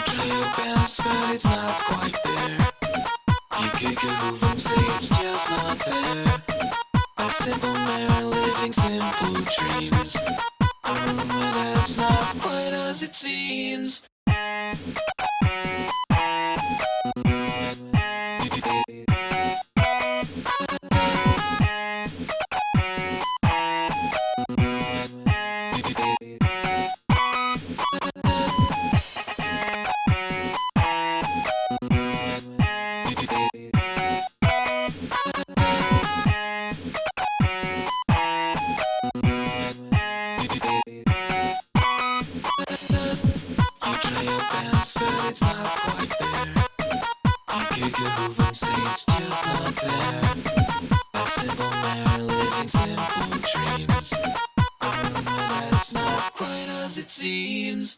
try your best, but it's not quite there. You kick a move and say it's just not there. A simple man living simple dreams. A rumor that's not quite as it seems. You try your best, but it's not quite there. You kick a move and say it's just not there. A simple man living simple dreams. A rumor that's not quite as it seems.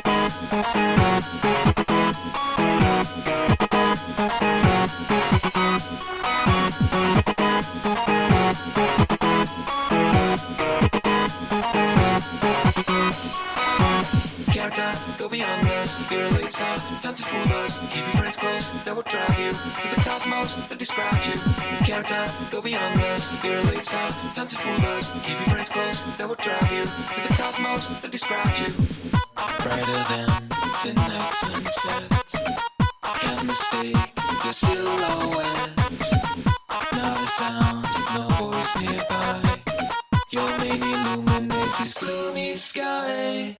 Character, go beyond us. You're a late star, time to fool us. Keep your friends close, that will drive you to the cosmos that describes you. Character, go beyond us. You're a late star, time to fool us. Keep your friends close, that will drive you to the cosmos that describes you. Brighter than tonight's sunsets. Can't mistake your silhouette. Not a sound, no voice nearby. Your main illuminates this gloomy sky.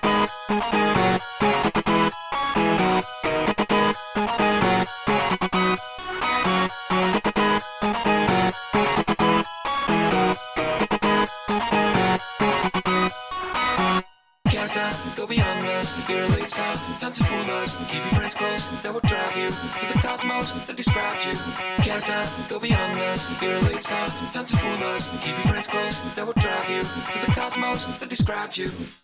Character, go beyond us. You're a late star, time to fool us. Keep your friends close, that will drive you to the cosmos that describes you. Character, go beyond us. You're a late star, time to fool us. Keep your friends close, that will drive you to the cosmos that describes you.